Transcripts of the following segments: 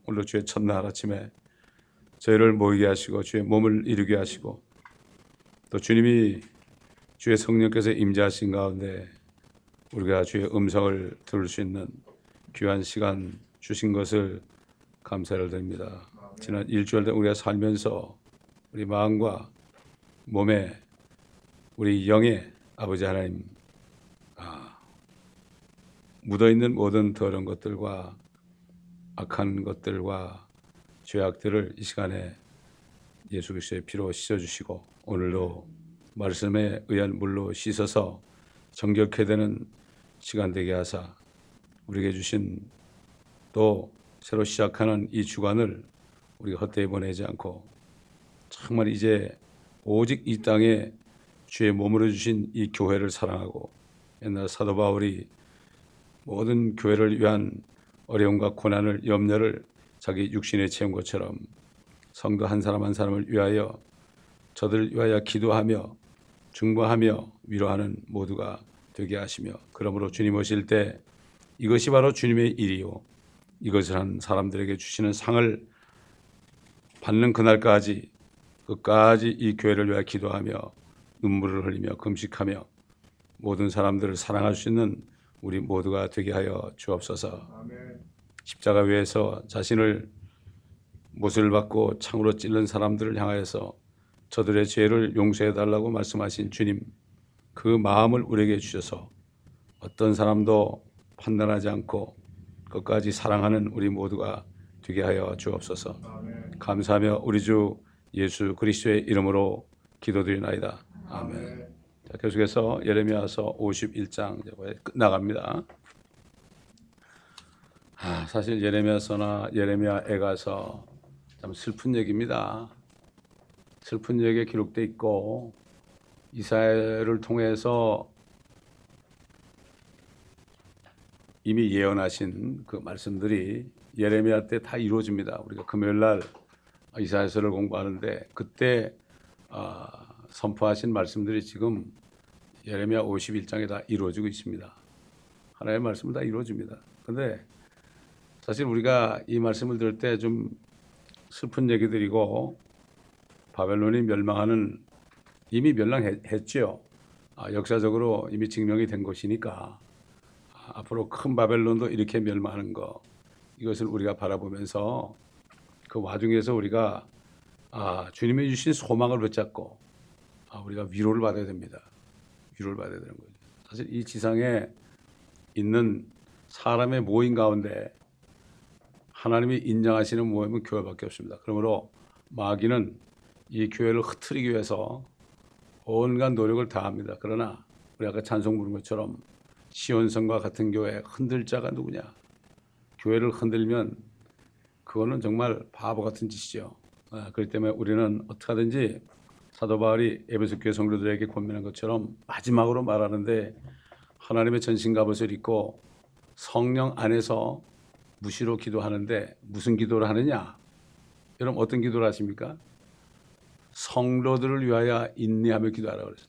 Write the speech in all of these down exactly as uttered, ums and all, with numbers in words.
오늘 주의 첫날 아침에 저희를 모이게 하시고 주의 몸을 이루게 하시고 또 주님이 주의 성령께서 임재하신 가운데 우리가 주의 음성을 들을 수 있는 귀한 시간 주신 것을 감사를 드립니다. 지난 일주일 동안 우리가 살면서 우리 마음과 몸에 우리 영의 아버지 하나님 아, 묻어있는 모든 더러운 것들과 악한 것들과 죄악들을 이 시간에 예수 그리스도의 피로 씻어주시고 오늘도 말씀에 의한 물로 씻어서 정결케 되는 시간 되게 하사 우리에게 주신 또 새로 시작하는 이 주간을 우리가 헛되이 보내지 않고 정말 이제 오직 이 땅에 주의 몸으로 주신 이 교회를 사랑하고 옛날 사도 바울이 모든 교회를 위한 어려움과 고난을 염려를 자기 육신에 채운 것처럼 성도 한 사람 한 사람을 위하여 저들을 위하여 기도하며 중보하며 위로하는 모두가 되게 하시며 그러므로 주님 오실 때 이것이 바로 주님의 일이요 이것을 한 사람들에게 주시는 상을 받는 그날까지 끝까지 이 교회를 위하여 기도하며 눈물을 흘리며 금식하며 모든 사람들을 사랑할 수 있는 우리 모두가 되게 하여 주옵소서. 아멘. 십자가 위에서 자신을 못을 받고 창으로 찔른 사람들을 향하여서 저들의 죄를 용서해 달라고 말씀하신 주님 그 마음을 우리에게 주셔서 어떤 사람도 판단하지 않고 끝까지 사랑하는 우리 모두가 되게 하여 주옵소서. 아멘. 감사하며 우리 주 예수 그리스도의 이름으로 기도드리나이다. 아멘. 아멘. 자, 계속해서 예레미야서 오십일 장 끝나갑니다. 아, 사실 예레미야서나 예레미야에 가서 참 슬픈 얘기입니다. 슬픈 얘기에 기록되어 있고 이사야를 통해서 이미 예언하신 그 말씀들이 예레미야 때 다 이루어집니다. 우리가 금요일 날 이사야서를 공부하는데 그때 어, 선포하신 말씀들이 지금 예레미야 오십일 장에 다 이루어지고 있습니다. 하나님의 말씀은 다 이루어집니다. 그런데 사실 우리가 이 말씀을 들을 때 좀 슬픈 얘기들이고 바벨론이 멸망하는 이미 멸망했죠. 아, 역사적으로 이미 증명이 된 것이니까 아, 앞으로 큰 바벨론도 이렇게 멸망하는 거 이것을 우리가 바라보면서 그 와중에서 우리가 아, 주님이 주신 소망을 붙잡고 아, 우리가 위로를 받아야 됩니다. 위로를 받아야 되는 거죠. 사실 이 지상에 있는 사람의 모임 가운데 하나님이 인정하시는 모임은 교회밖에 없습니다. 그러므로 마귀는 이 교회를 흐트리기 위해서 온갖 노력을 다합니다. 그러나 우리 아까 찬송 부른 것처럼 시온성과 같은 교회 흔들 자가 누구냐? 교회를 흔들면 그거는 정말 바보 같은 짓이죠. 아, 그렇기 때문에 우리는 어떻게 하든지 사도 바울이 에베소 교회 성도들에게 권면한 것처럼 마지막으로 말하는데 하나님의 전신갑옷을 입고 성령 안에서 무시로 기도하는데 무슨 기도를 하느냐? 여러분 어떤 기도를 하십니까? 성도들을 위하여 인내하며 기도하라고 그랬어요.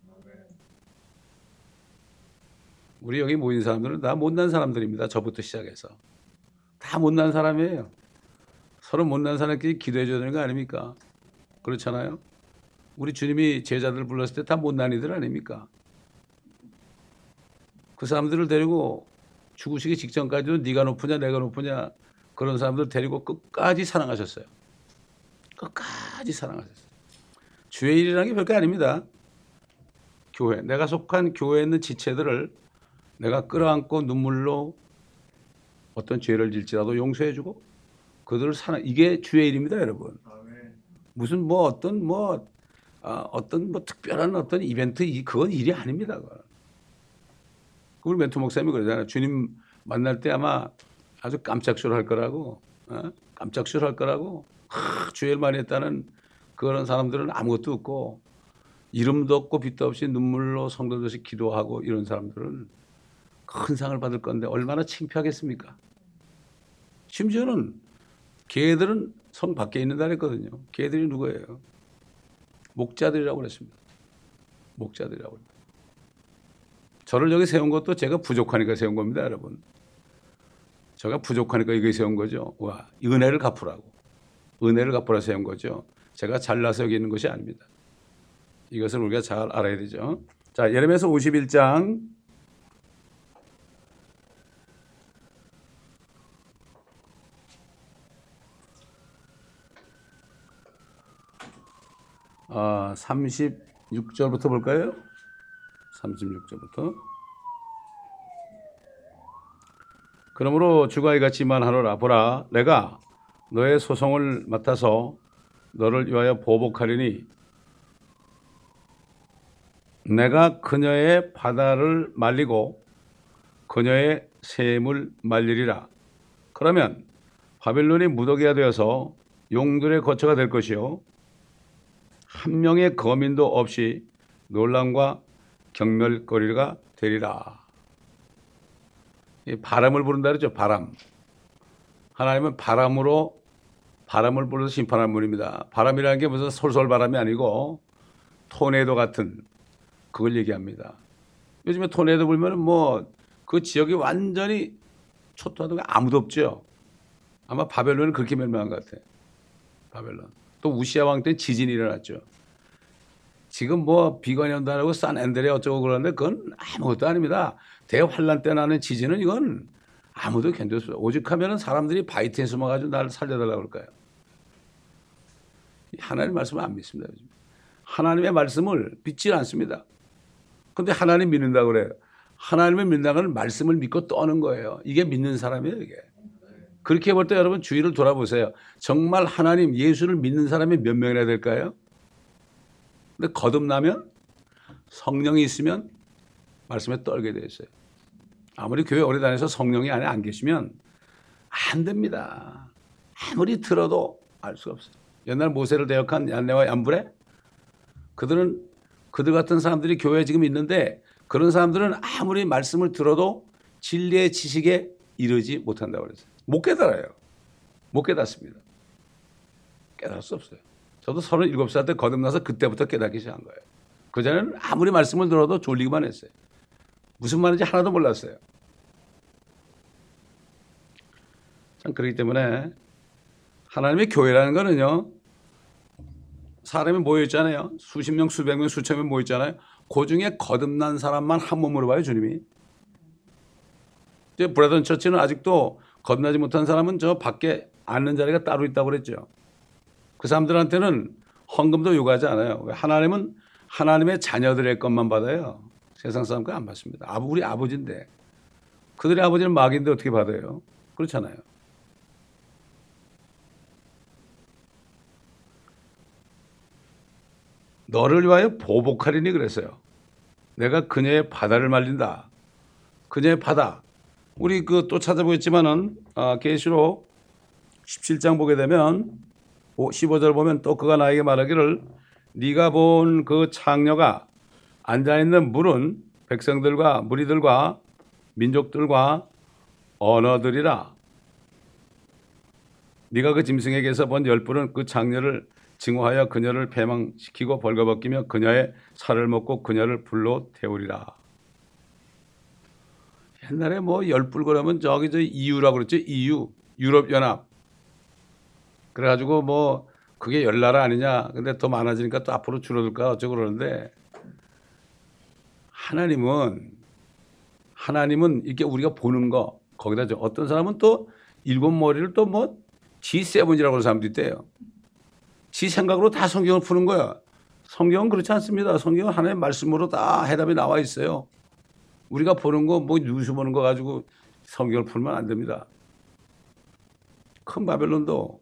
우리 여기 모인 사람들은 다 못난 사람들입니다. 저부터 시작해서. 다 못난 사람이에요. 서로 못난 사람끼리 기도해 줘야 되는 거 아닙니까? 그렇잖아요. 우리 주님이 제자들 불렀을 때 다 못난 이들 아닙니까? 그 사람들을 데리고 죽으시기 직전까지도 네가 높으냐 내가 높으냐 그런 사람들 데리고 끝까지 사랑하셨어요. 끝까지 사랑하셨어요. 주의 일이라는 게 별거 아닙니다. 교회, 내가 속한 교회에 있는 지체들을 내가 끌어안고 눈물로 어떤 죄를 질지라도 용서해주고 그들을 사랑, 이게 주의 일입니다, 여러분. 아멘. 무슨 뭐 어떤 뭐 아, 어떤 뭐 특별한 어떤 이벤트 그건 일이 아닙니다. 그건. 우리 멘토 목사님이 그러잖아요. 주님 만날 때 아마 아주 깜짝 쇼를 할 거라고, 어? 깜짝 쇼를 할 거라고. 하, 주일 많이 했다는 그런 사람들은 아무것도 없고 이름도 없고 빛도 없이 눈물로 성도들이 기도하고 이런 사람들은 큰 상을 받을 건데 얼마나 창피하겠습니까? 심지어는 걔들은 성 밖에 있는다 그랬거든요. 걔들이 누구예요? 목자들이라고 그랬습니다. 목자들이라고. 저를 여기 세운 것도 제가 부족하니까 세운 겁니다, 여러분. 제가 부족하니까 이거 세운 거죠. 와, 은혜를 갚으라고. 은혜를 갚으라 세운 거죠. 제가 잘나서 여기 있는 것이 아닙니다. 이것을 우리가 잘 알아야 되죠. 자, 예레미야서 오십일 장 아, 삼십육 절부터 볼까요? 삼십육 절부터. 그러므로 주가 이같이 말하노라. 보라, 내가 너의 소송을 맡아서 너를 위하여 보복하리니 내가 그녀의 바다를 말리고 그녀의 샘을 말리리라. 그러면 바벨론이 무더기가 되어서 용들의 거처가 될 것이요 한 명의 거민도 없이 놀람과 경멸거리가 되리라. 이 바람을 부른다 그러죠. 바람. 하나님은 바람으로 바람을 불러서 심판하는 분입니다. 바람이라는 게 무슨 솔솔 바람이 아니고 토네이도 같은 그걸 얘기합니다. 요즘에 토네이도 불면은 뭐 그 지역이 완전히 초토화되고 아무도 없죠. 아마 바벨론은 그렇게 멸망한 것 같아요. 바벨론. 또 우시아 왕 때 지진이 일어났죠. 지금 뭐 비관연단하고 산앤드레 어쩌고 그러는데 그건 아무것도 아닙니다. 대환란 때 나는 지진은 이건 아무도 견딜 수 없어요. 오직 하면은 사람들이 바이트에 숨어가지고 나를 살려달라고 그럴까요? 하나님의 말씀을 안 믿습니다. 요즘. 하나님의 말씀을 믿지 않습니다. 근데 하나님 믿는다고 그래요. 하나님을 믿는다는 건 말씀을 믿고 떠는 거예요. 이게 믿는 사람이에요, 이게. 그렇게 볼 때 여러분 주위를 돌아보세요. 정말 하나님, 예수를 믿는 사람이 몇 명이나 될까요? 근데 거듭나면 성령이 있으면 말씀에 떨게 돼 있어요. 아무리 교회 오래 다녀서 성령이 안에 안 계시면 안 됩니다. 아무리 들어도 알 수가 없어요. 옛날 모세를 대역한 얀네와 얀브레 그들은 그들 같은 사람들이 교회에 지금 있는데 그런 사람들은 아무리 말씀을 들어도 진리의 지식에 이르지 못한다고 그랬어요. 못 깨달아요. 못 깨닫습니다. 깨달을 수 없어요. 저도 서른일곱 살 때 거듭나서 그때부터 깨닫기 시작한 거예요. 그전에는 아무리 말씀을 들어도 졸리기만 했어요. 무슨 말인지 하나도 몰랐어요. 참 그렇기 때문에 하나님의 교회라는 거는요. 사람이 모여있잖아요. 수십 명, 수백 명, 수천 명 모여있잖아요. 그 중에 거듭난 사람만 한 몸으로 봐요. 주님이. 이제 브라던 처치는 아직도 거듭나지 못한 사람은 저 밖에 앉는 자리가 따로 있다고 그랬죠. 그 사람들한테는 헌금도 요구하지 않아요. 하나님은 하나님의 자녀들의 것만 받아요. 세상 사람 거 안 받습니다. 우리 아버지인데. 그들의 아버지는 마귀인데 어떻게 받아요? 그렇잖아요. 너를 위하여 보복하리니 그랬어요. 내가 그녀의 바다를 말린다. 그녀의 바다. 우리 그 또 찾아보겠지만은 아, 계시록 십칠 장 보게 되면 십오 절 보면 또 그가 나에게 말하기를 네가 본 그 창녀가 앉아있는 물은 백성들과 무리들과 민족들과 언어들이라. 네가 그 짐승에게서 본 열불은 그 창녀를 증오하여 그녀를 패망시키고 벌거벗기며 그녀의 살을 먹고 그녀를 불로 태우리라. 옛날에 뭐 열불 그러면 저기 저 이유라고 그랬죠. 이유. 유럽연합. 그래가지고 뭐 그게 열나라 아니냐. 근데 더 많아지니까 또 앞으로 줄어들까 어쩌고 그러는데 하나님은 하나님은 이렇게 우리가 보는 거 거기다 저 어떤 사람은 또 일곱 머리를 또 뭐 지 세븐이라고 하는 사람도 있대요. 지 생각으로 다 성경을 푸는 거야. 성경은 그렇지 않습니다. 성경은 하나님의 말씀으로 다 해답이 나와 있어요. 우리가 보는 거 뭐 뉴스 보는 거 가지고 성경을 풀면 안 됩니다. 큰 바벨론도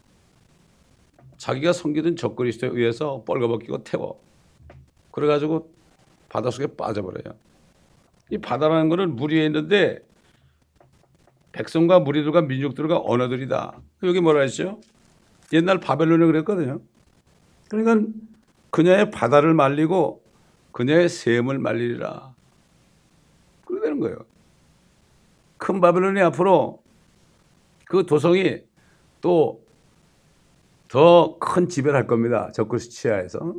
자기가 섬기던 적그리스도에 의해서 뻘거벗기고 태워. 그래가지고 바닷속에 빠져버려요. 이 바다라는 거는 물 위에 있는데 백성과 무리들과 민족들과 언어들이다. 여기 뭐라 했죠? 옛날 바벨론이 그랬거든요. 그러니까 그녀의 바다를 말리고 그녀의 샘을 말리리라. 그렇게 되는 거예요. 큰 바벨론이 앞으로 그 도성이 또 더 큰 지배를 할 겁니다. 적그리스도에서.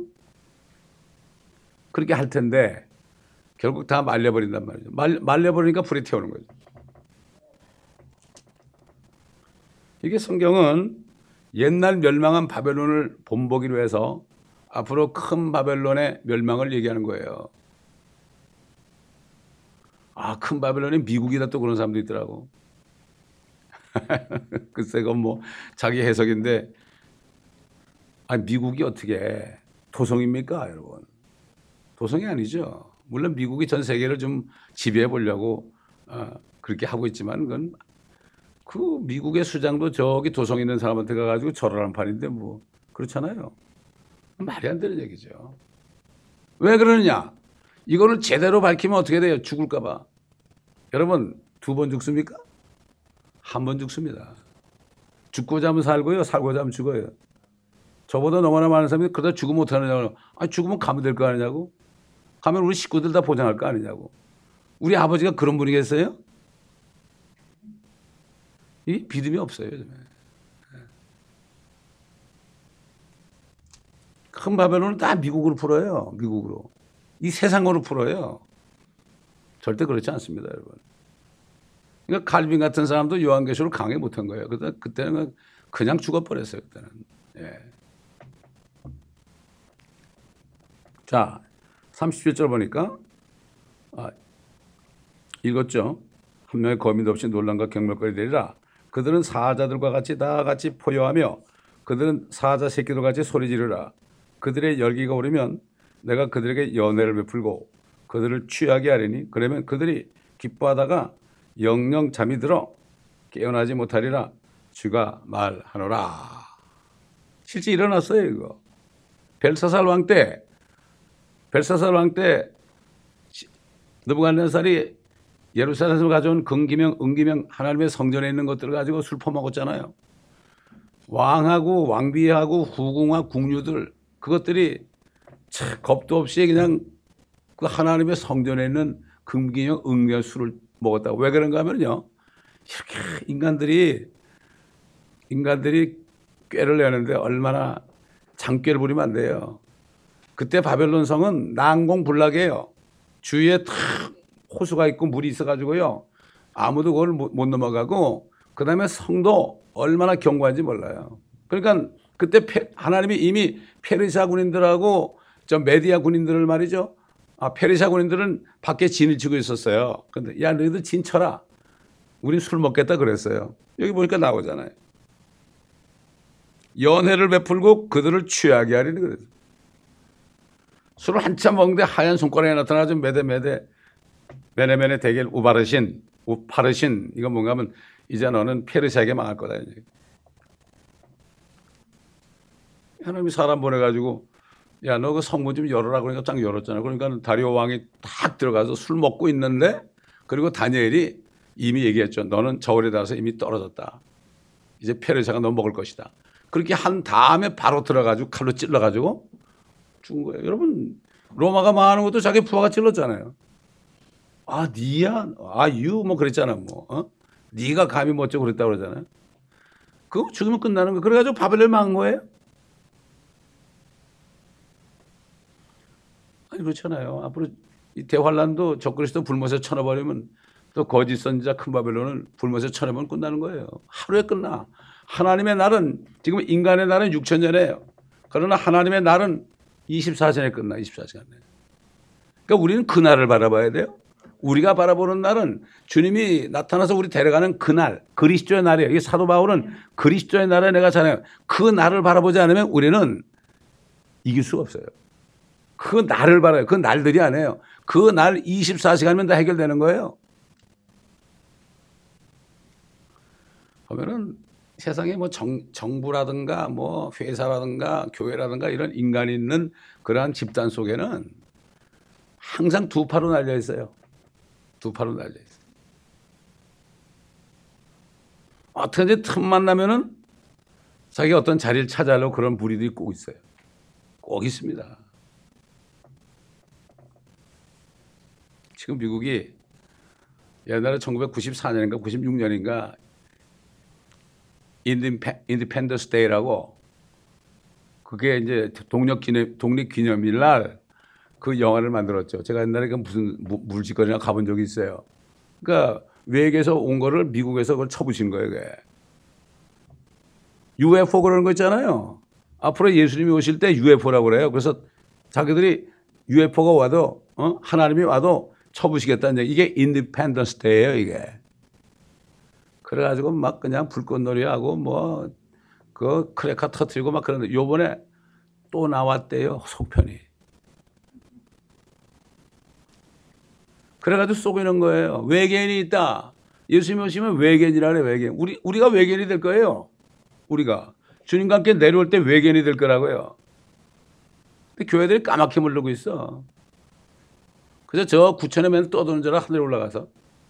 그렇게 할 텐데 결국 다 말려버린단 말이죠. 말, 말려버리니까 불이 태우는 거죠. 이게 성경은 옛날 멸망한 바벨론을 본보기로 해서 앞으로 큰 바벨론의 멸망을 얘기하는 거예요. 아, 큰 바벨론이 미국이다 또 그런 사람도 있더라고. 글쎄, 그건 뭐 자기 해석인데, 아, 미국이 어떻게 도성입니까, 여러분? 도성이 아니죠. 물론 미국이 전 세계를 좀 지배해 보려고 어, 그렇게 하고 있지만, 그건 그 미국의 수장도 저기 도성 있는 사람한테 가가지고 절하는 판인데 뭐 그렇잖아요. 말이 안 되는 얘기죠. 왜 그러느냐? 이거를 제대로 밝히면 어떻게 돼요? 죽을까 봐. 여러분, 두 번 죽습니까? 한 번 죽습니다. 죽고자 하면 살고요, 살고자 하면 죽어요. 저보다 너무나 많은 사람이 그러다 죽으면 어떡하느냐고. 아, 죽으면 가면 될 거 아니냐고. 가면 우리 식구들 다 보장할 거 아니냐고. 우리 아버지가 그런 분이겠어요? 이 믿음이 없어요, 요즘에. 큰 바벨론은 다 미국으로 풀어요. 미국으로. 이 세상으로 풀어요. 절대 그렇지 않습니다, 여러분. 그러니까 칼빈 같은 사람도 요한계시록을 강해 못한 거예요. 그때, 그때는 그냥 죽어버렸어요, 그때는. 예. 자, 삼십칠 절 보니까, 아, 읽었죠? 한 명의 거민도 없이 논란과 경멸거리 되리라. 그들은 사자들과 같이 다 같이 포효하며 그들은 사자 새끼들과 같이 소리 지르라. 그들의 열기가 오르면 내가 그들에게 연회를 베풀고 그들을 취하게 하리니 그러면 그들이 기뻐하다가 영영 잠이 들어 깨어나지 못하리라. 주가 말하노라. 실제 일어났어요, 이거. 벨사살 왕 때, 벨사살 왕 때 느부갓네살이 예루살렘에서 가져온 금기명, 은기명 하나님의 성전에 있는 것들을 가지고 술 퍼먹었잖아요. 왕하고 왕비하고 후궁과 궁유들 그것들이 참 겁도 없이 그냥 그 하나님의 성전에 있는 금기명, 은기명 술을 먹었다고. 왜 그런가 하면요. 이렇게 인간들이 인간들이 꾀를 내는데 얼마나 장꾀를 부리면 안 돼요. 그때 바벨론 성은 난공불락이에요. 주위에 탁 호수가 있고 물이 있어가지고요. 아무도 그걸 못, 못 넘어가고 그 다음에 성도 얼마나 견고한지 몰라요. 그러니까 그때 페, 하나님이 이미 페르시아 군인들하고 저 메디아 군인들을 말이죠. 아, 페르시아 군인들은 밖에 진을 치고 있었어요. 근데 야, 너희들 진 쳐라. 우린 술 먹겠다 그랬어요. 여기 보니까 나오잖아요. 연회를 베풀고 그들을 취하게 하리니 그랬어요. 술을 한참 먹는데 하얀 손가락에 나타나죠. 메데메데 메네메네 대겔 우바르신 우파르신 이건 뭔가 하면 이제 너는 페르시아에게 망할 거다. 하나님이 사람 보내가지고 야, 너 그 성문 좀 열어라 그러니까 딱 열었잖아. 그러니까 다리오 왕이 딱 들어가서 술 먹고 있는데 그리고 다니엘이 이미 얘기했죠. 너는 저울에 닿아서 이미 떨어졌다. 이제 페르시아가 너 먹을 것이다. 그렇게 한 다음에 바로 들어가지고 칼로 찔러가지고 죽은 거예요. 여러분 로마가 망하는 것도 자기 부하가 찔렀잖아요. 아, 니야? 아, 유? 뭐 그랬잖아, 뭐. 어? 니가 감히 뭐 어쩌고 그랬다고 그러잖아요. 그거 죽으면 끝나는 거. 그래가지고 바벨론 망한 거예요? 아니, 그렇잖아요. 앞으로 이 대환란도 적그리스도 불못에 쳐넣어버리면 또 거짓 선지자 큰 바벨론을 불못에 쳐넣으면 끝나는 거예요. 하루에 끝나. 하나님의 날은, 지금 인간의 날은 육천 년이에요. 그러나 하나님의 날은 이십사 시간에 끝나, 이십사 시간에. 그러니까 우리는 그 날을 바라봐야 돼요. 우리가 바라보는 날은 주님이 나타나서 우리 데려가는 그 날, 그리스도의 날이에요. 이게 사도 바울은 그리스도의 날에 내가 자네요. 그 날을 바라보지 않으면 우리는 이길 수가 없어요. 그 날을 바라요. 그 날들이 아니에요. 그 날 이십사 시간이면 다 해결되는 거예요. 보면은 세상에 뭐 정, 정부라든가 뭐 회사라든가 교회라든가 이런 인간이 있는 그러한 집단 속에는 항상 두 팔로 날려 있어요. 두 팔로 날려 있어요. 어떻게든지 틈만 나면은 자기가 어떤 자리를 차지하려고 그런 무리들이 꼭 있어요. 꼭 있습니다. 지금 미국이 옛날에 천구백구십사 년인가 구십육 년인가 인디펜던스 데이라고 그게 이제 독립기념, 독립기념일 날 그 영화를 만들었죠. 제가 옛날에 그 무슨 물질거리나 가본 적이 있어요. 그러니까 외국에서 온 거를 미국에서 그걸 쳐부신 거예요. 그게. 유에프오 그러는 거 있잖아요. 앞으로 예수님이 오실 때 유에프오라고 그래요. 그래서 자기들이 유에프오가 와도 어? 하나님이 와도 쳐부시겠다는 얘기. 이게 인디펜던스 데이예요, 이게. 그래가지고 막 그냥 불꽃놀이하고 뭐 그 크래커 터트리고 막 그러는데 요번에 또 나왔대요, 속편이. 그래가지고 속이는 거예요. 외계인이 있다. 예수님이 오시면 외계인이라 그래, 외계인. 우리, 우리가 외계인이 될 거예요. 우리가. 주님과 함께 내려올 때 외계인이 될 거라고요. 근데 교회들이 까맣게 모르고 있어. 그래서 저 구천에 맨 떠도는 자라 하늘에 올라가서.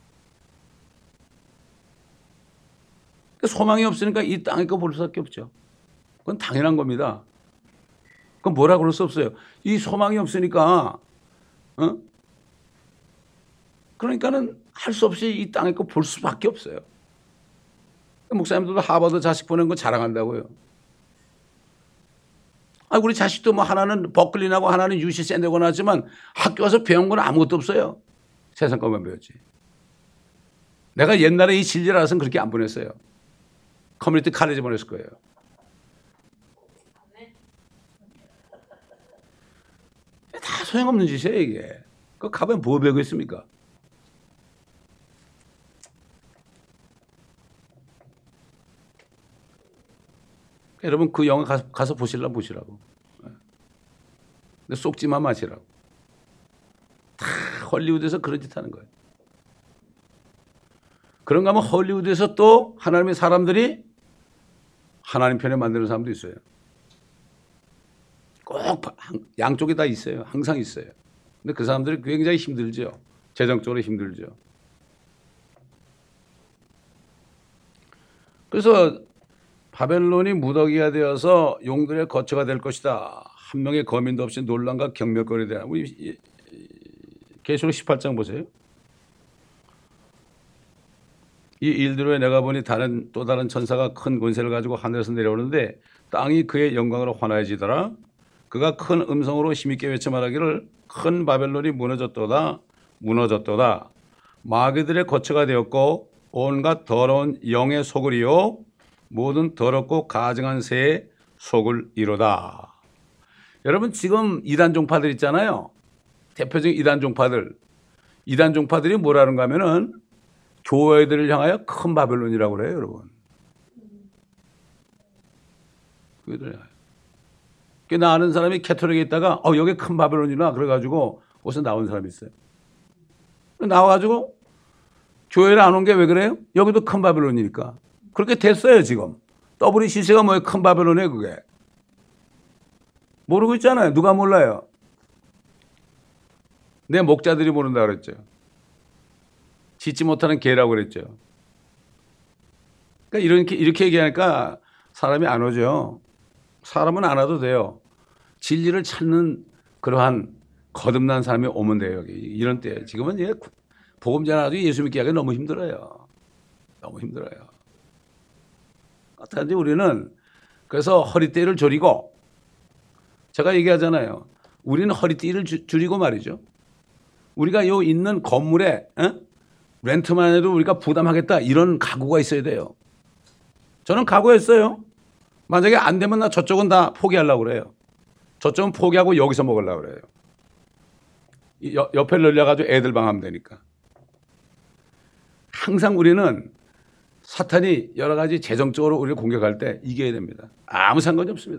소망이 없으니까 이 땅에 거 볼 수밖에 없죠. 그건 당연한 겁니다. 그건 뭐라 그럴 수 없어요. 이 소망이 없으니까, 어? 그러니까는 할 수 없이 이 땅에 거 볼 수밖에 없어요. 목사님들도 하버드 자식 보낸 거 자랑한다고요. 아, 우리 자식도 뭐 하나는 버클리 나고 하나는 유씨 샌데고 나왔지만 학교 와서 배운 건 아무것도 없어요. 세상 것만 배웠지. 내가 옛날에 이 진리를 알아서는 그렇게 안 보냈어요. 커뮤니티 칼리지 보냈을 거예요. 다 소용없는 짓이에요, 이게. 그 가면 뭐 배우고 있습니까? 여러분 그 영화 가서, 가서 보실라 보시라고. 근데 속지만 마시라고. 다 헐리우드에서 그런 짓 하는 거예요. 그런가 하면 헐리우드에서 또 하나님의 사람들이 하나님 편에 만드는 사람도 있어요. 꼭 양쪽에 다 있어요. 항상 있어요. 근데 그 사람들이 굉장히 힘들죠. 재정적으로 힘들죠. 그래서 바벨론이 무더기가 되어서 용들의 거처가 될 것이다. 한 명의 거민도 없이 논란과 경멸거리 되나. 우리 계시록 십팔 장 보세요. 이 일들에 내가 보니 다른 또 다른 천사가 큰 권세를 가지고 하늘에서 내려오는데 땅이 그의 영광으로 환하여지더라. 그가 큰 음성으로 힘있게 외쳐 말하기를 큰 바벨론이 무너졌도다 무너졌도다. 마귀들의 거처가 되었고 온갖 더러운 영의 소굴이요 모든 더럽고 가증한 새의 속을 이로다. 여러분 지금 이단 종파들 있잖아요. 대표적인 이단 종파들. 이단 종파들이 뭐라는가 하면은 교회들을 향하여 큰 바벨론이라고 그래요, 여러분. 교회들 향하여. 나 아는 사람이 캐톨릭에 있다가 어 여기 큰 바벨론이나 그래가지고 어디서 나온 사람이 있어요. 나와가지고 교회를 안 온 게 왜 그래요? 여기도 큰 바벨론이니까. 그렇게 됐어요 지금. 더블유씨씨가 뭐예요? 큰 바벨론이에요 그게. 모르고 있잖아요. 누가 몰라요? 내 목자들이 모른다 그랬죠. 짓지 못하는 개라고 그랬죠. 그러니까 이렇게, 이렇게 얘기하니까 사람이 안 오죠. 사람은 안 와도 돼요. 진리를 찾는 그러한 거듭난 사람이 오면 돼요. 여기. 이런 때. 지금은 이제 복음 전하고 예수 믿기 하기 너무 힘들어요. 너무 힘들어요. 어떡하지 우리는 그래서 허리띠를 조리고 제가 얘기하잖아요. 우리는 허리띠를 주, 줄이고 말이죠. 우리가 요 있는 건물에 에? 렌트만 해도 우리가 부담하겠다 이런 각오가 있어야 돼요. 저는 각오했어요. 만약에 안 되면 나 저쪽은 다 포기하려고 그래요. 저쪽은 포기하고 여기서 먹으려고 그래요. 여, 옆에 늘려가지고 애들 방 하면 되니까. 항상 우리는 사탄이 여러 가지 재정적으로 우리를 공격할 때 이겨야 됩니다. 아무 상관이 없습니다.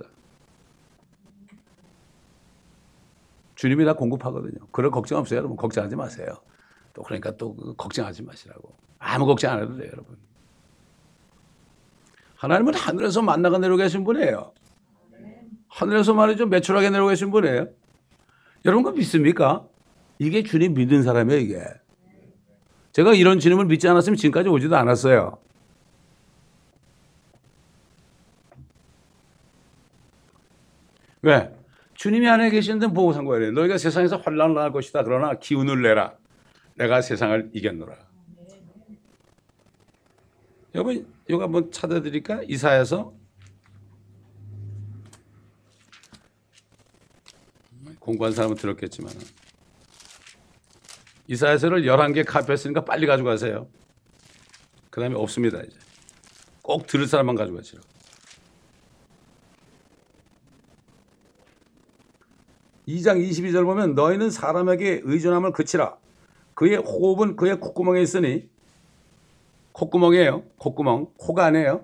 주님이 다 공급하거든요. 그럴 걱정 없어요, 여러분. 걱정하지 마세요. 또 그러니까 또 걱정하지 마시라고. 아무 걱정 안 해도 돼요, 여러분. 하나님은 하늘에서 만나가 내려오 계신 분이에요. 하늘에서 말이죠. 매출하게 내려오 계신 분이에요. 여러분 그거 믿습니까? 이게 주님 믿는 사람이에요, 이게. 제가 이런 주님을 믿지 않았으면 지금까지 오지도 않았어요. 왜? 주님이 안에 계시는데 보고 산 거예요. 너희가 세상에서 환난을 당할 것이다. 그러나 기운을 내라. 내가 세상을 이겼노라. 여러분 이거 한번 찾아드릴까? 이사야서 공부한 사람은 들었겠지만 이사야서를 열한 개 카피했으니까 빨리 가져가세요. 그 다음에 없습니다. 이제 꼭 들을 사람만 가져가시라고. 이 장 이십이 절 보면 너희는 사람에게 의존함을 그치라. 그의 호흡은 그의 콧구멍에 있으니, 콧구멍이에요. 콧구멍. 코가 아니에요.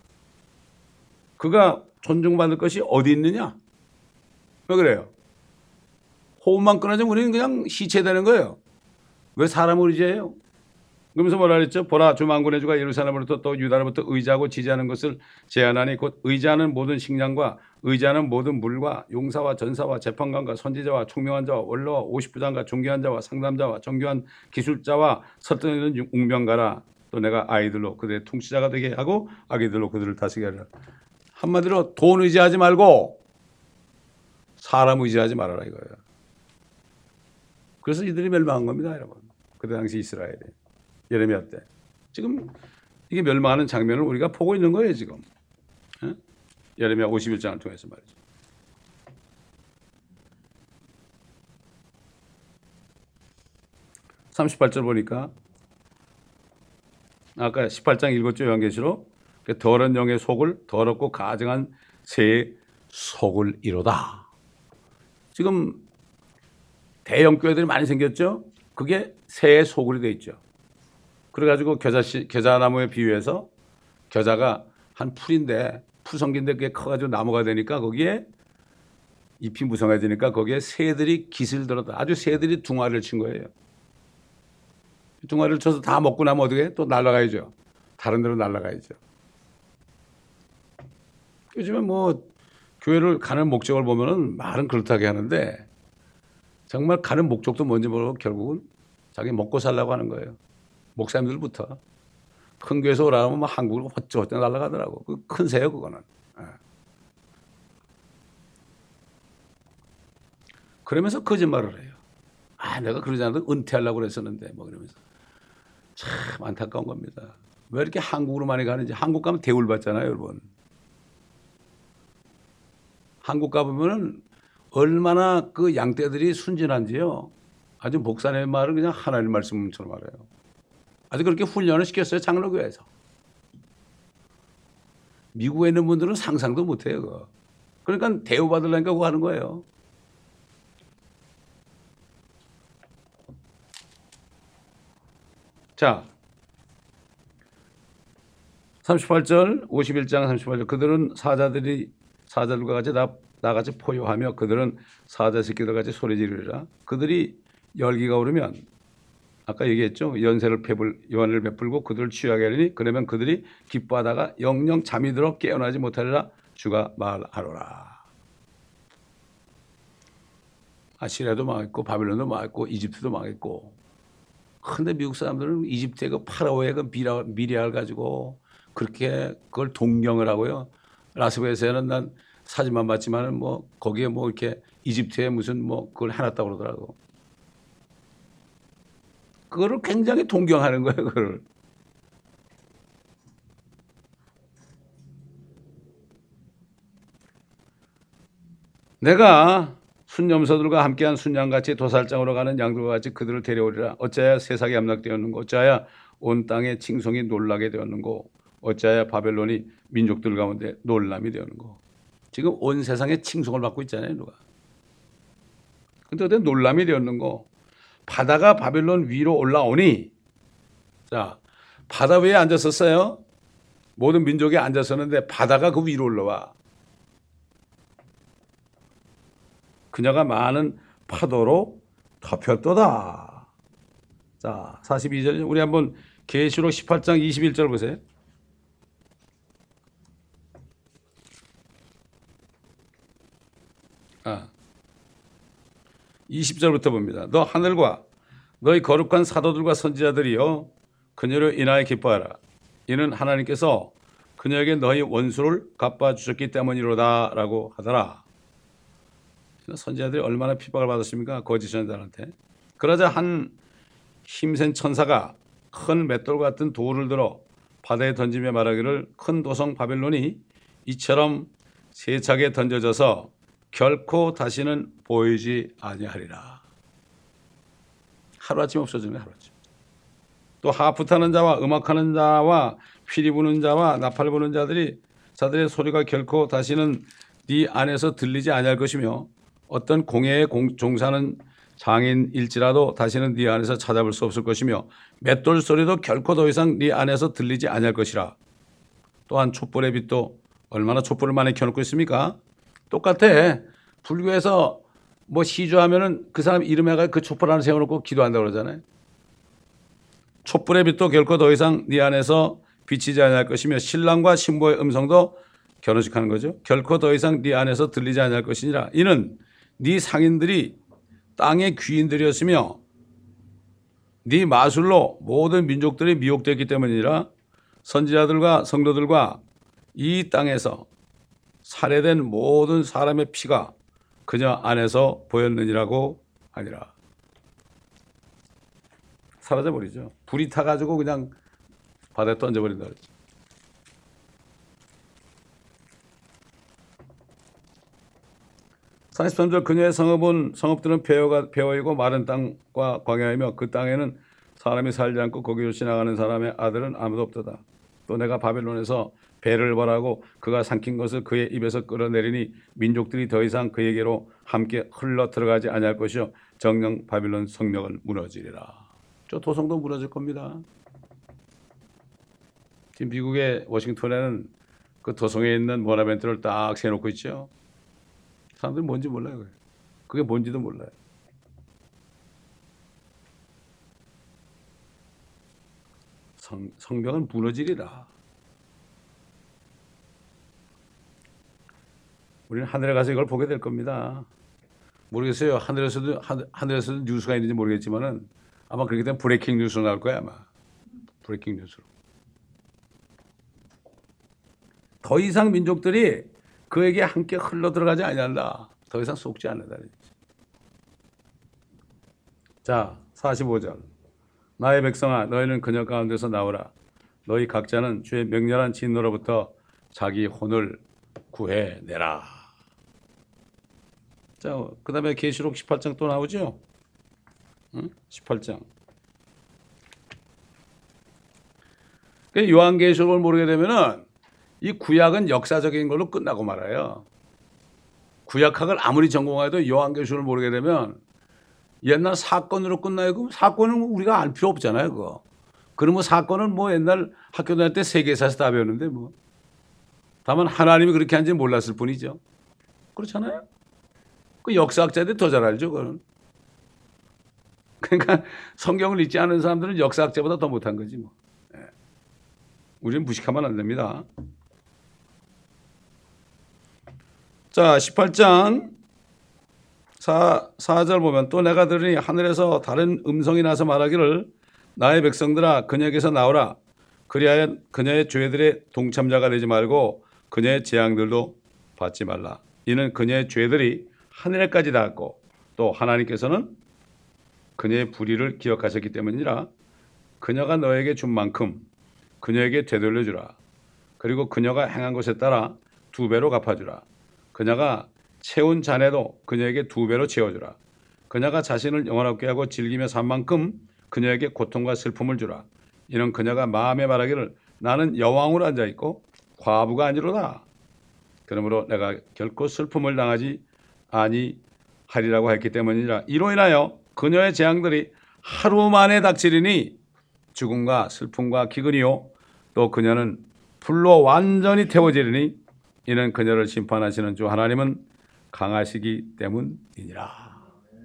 그가 존중받을 것이 어디 있느냐? 왜 그래요? 호흡만 끊어지면 우리는 그냥 시체되는 거예요. 왜 사람을 의지해요? 그러면서 뭐라 그랬죠? 보라, 주 만군의 주가 예루살렘으로부터 또 유다로부터 의지하고 지지하는 것을 제안하니 곧 의지하는 모든 식량과 의지하는 모든 물과 용사와 전사와 재판관과 선지자와 총명한 자와 원로와 오십 부장과 존귀한 자와 상담자와 정교한 기술자와 설득하는 웅병가라. 또 내가 아이들로 그들의 통치자가 되게 하고 아기들로 그들을 다스리게 하리라. 한마디로 돈 의지하지 말고 사람 의지하지 말아라 이거예요. 그래서 이들이 멸망한 겁니다, 여러분. 그때 당시 이스라엘에. 예레미야 때. 지금 이게 멸망하는 장면을 우리가 보고 있는 거예요, 지금. 에? 예레미야 오십일 장을 통해서 말이죠. 삼십팔 절 보니까 아까 십팔 장 읽었죠, 요한계시록. 더러운 영의 속을 더럽고 가증한 새의 속을 이로다. 지금 대형 교회들이 많이 생겼죠. 그게 새의 속으로 돼 있죠. 그래가지고 겨자씨, 겨자나무에 비유해서 겨자가 한 풀인데 푸성기인데 그게 커가지고 나무가 되니까 거기에 잎이 무성해지니까 거기에 새들이 깃을 들었다. 아주 새들이 둥아리를 친 거예요. 둥아리를 쳐서 다 먹고 나면 어떻게 또 날아가야죠. 다른 데로 날아가야죠. 요즘에 뭐 교회를 가는 목적을 보면은 말은 그렇다게 하는데 정말 가는 목적도 뭔지 모르고 결국은 자기 먹고 살라고 하는 거예요. 목사님들부터. 큰 교회에서 오라면 뭐 한국으로 헛헛 날아가더라고. 그 큰 새요, 그거는. 예. 그러면서 거짓말을 해요. 아, 내가 그러지 않아도 은퇴하려고 그랬었는데, 뭐 그러면서. 참 안타까운 겁니다. 왜 이렇게 한국으로 많이 가는지. 한국 가면 대우를 받잖아요, 여러분. 한국 가보면은 얼마나 그 양떼들이 순진한지요. 아주 목사님의 말을 그냥 하나님 말씀처럼 알아요. 아주 그렇게 훈련을 시켰어요, 장로교회에서. 미국에 있는 분들은 상상도 못해요, 그거. 그러니까 대우받으려니까 그거 하는 거예요. 자, 삼십팔 절, 오십일 장 삼십팔 절. 그들은 사자들이 사자들과 같이 나, 나같이 포효하며 그들은 사자 새끼들 같이 소리 지르리라. 그들이 열기가 오르면 아까 얘기했죠. 연세를 베풀, 연을 베풀고 그들을 취하게 하리니 그러면 그들이 기뻐하다가 영영 잠이 들어 깨어나지 못하리라. 주가 말하노라. 아시리아도 망했고 바벨론도 망했고 이집트도 망했고. 근데 미국 사람들은 이집트의 그 파라오의 그 미라, 미리알 가지고 그렇게 그걸 동경을 하고요. 라스베이거스에는 난 사진만 봤지만은 뭐 거기에 뭐 이렇게 이집트에 무슨 뭐 그걸 해놨다고 그러더라고. 그거를 굉장히 동경하는 거예요, 그걸. 내가 순염소들과 함께한 순양같이 도살장으로 가는 양들과 같이 그들을 데려오리라. 어찌하여 세상이 함락되었는고 어찌하여 온 땅의 칭송이 놀라게 되었는고 어찌하여 바벨론이 민족들 가운데 놀람이 되었는고. 지금 온 세상에 칭송을 받고 있잖아요, 누가. 근데 어떻게 놀람이 되었는고. 바다가 바벨론 위로 올라오니, 자, 바다 위에 앉았었어요. 모든 민족이 앉았었는데 바다가 그 위로 올라와. 그녀가 많은 파도로 덮였도다. 자, 사십이 절 우리 한번 계시록 십팔 장 이십일 절 보세요. 아, 이십 절부터 봅니다. 너 하늘과 너희 거룩한 사도들과 선지자들이여 그녀로 인하여 기뻐하라. 이는 하나님께서 그녀에게 너희 원수를 갚아주셨기 때문이로다 라고 하더라. 선지자들이 얼마나 핍박을 받았습니까? 거짓 선지자한테. 그러자 한 힘센 천사가 큰 맷돌 같은 돌을 들어 바다에 던지며 말하기를 큰 도성 바벨론이 이처럼 세차게 던져져서 결코 다시는 보이지 아니하리라. 하루아침 없어지네, 하루아침. 또 하프 타는 자와 음악하는 자와 피리 부는 자와 나팔 부는 자들이 자들의 소리가 결코 다시는 네 안에서 들리지 아니할 것이며 어떤 공예에 공, 종사하는 장인일지라도 다시는 네 안에서 찾아볼 수 없을 것이며 맷돌 소리도 결코 더 이상 네 안에서 들리지 아니할 것이라. 또한 촛불의 빛도 얼마나 촛불을 많이 켜놓고 있습니까? 똑같아. 불교에서 뭐 시주하면은 그 사람 이름에가 그 촛불 하나 세워놓고 기도한다고 그러잖아요. 촛불의 빛도 결코 더 이상 네 안에서 비치지 아니할 것이며 신랑과 신부의 음성도 결혼식하는 거죠. 결코 더 이상 네 안에서 들리지 아니할 것이니라. 이는 네 상인들이 땅의 귀인들이었으며 네 마술로 모든 민족들이 미혹되었기 때문이라. 선지자들과 성도들과 이 땅에서 살해된 모든 사람의 피가 그녀 안에서 보였느니라고 하니라. 사라져버리죠. 불이 타가지고 그냥 바다에 던져버린다 그랬죠. 사십삼 절 그녀의 성읍은 성읍들은 폐허가 폐허이고 마른 땅과 광야이며 그 땅에는 사람이 살지 않고 거기로 지나가는 사람의 아들은 아무도 없도다. 또 내가 바벨론에서 배를 벌하고 그가 삼킨 것을 그의 입에서 끌어내리니 민족들이 더 이상 그에게로 함께 흘러 들어가지 아니할 것이요 정녕 바벨론 성벽은 무너지리라. 저 도성도 무너질 겁니다. 지금 미국의 워싱턴에는 그 도성에 있는 모나멘트를 딱 세놓고 있죠. 사람들이 뭔지 몰라요. 그게 뭔지도 몰라요. 성, 성벽은 무너지리라. 우리는 하늘에 가서 이걸 보게 될 겁니다. 모르겠어요. 하늘에서도 하늘에서도 뉴스가 있는지 모르겠지만은 아마 그렇게 되면 브레이킹 뉴스로 나올 거야 아마. 브레이킹 뉴스로. 더 이상 민족들이 그에게 함께 흘러 들어가지 아니한다. 더 이상 속지 않는다. 자, 사십오 절. 나의 백성아, 너희는 그녀 가운데서 나오라. 너희 각자는 주의 맹렬한 진노로부터 자기 혼을 구해내라. 자, 그 다음에 계시록 십팔 장 또 나오죠? 응? 십팔 장. 요한계시록을 모르게 되면은 이 구약은 역사적인 걸로 끝나고 말아요. 구약학을 아무리 전공해도 요한계시록을 모르게 되면 옛날 사건으로 끝나요. 그럼 사건은 우리가 알 필요 없잖아요. 그거. 그러면 사건은 뭐 옛날 학교 다닐 때 세계사에서 다 배웠는데 뭐. 다만 하나님이 그렇게 한지 몰랐을 뿐이죠. 그렇잖아요. 그 역사학자들이 더 잘 알죠. 그거는. 그러니까 성경을 읽지 않은 사람들은 역사학자보다 더 못한 거지 뭐. 예. 우리는 무식하면 안 됩니다. 자, 십팔 장 사 절 보면 또 내가 들으니 하늘에서 다른 음성이 나서 말하기를 나의 백성들아 그녀에게서 나오라. 그리하여 그녀의 죄들의 동참자가 되지 말고 그녀의 재앙들도 받지 말라. 이는 그녀의 죄들이 하늘에까지 닿았고 또 하나님께서는 그녀의 불의를 기억하셨기 때문이라. 그녀가 너에게 준 만큼 그녀에게 되돌려주라. 그리고 그녀가 행한 것에 따라 두 배로 갚아주라. 그녀가 채운 잔에도 그녀에게 두 배로 채워주라. 그녀가 자신을 영원하게 하고 즐기며 산 만큼 그녀에게 고통과 슬픔을 주라. 이는 그녀가 마음에 말하기를 나는 여왕으로 앉아있고 과부가 아니로다. 그러므로 내가 결코 슬픔을 당하지 아니하리라고 했기 때문이라. 이로 인하여 그녀의 재앙들이 하루 만에 닥치리니 죽음과 슬픔과 기근이요 또 그녀는 불로 완전히 태워지리니 이는 그녀를 심판하시는 주 하나님은 강하시기 때문이니라.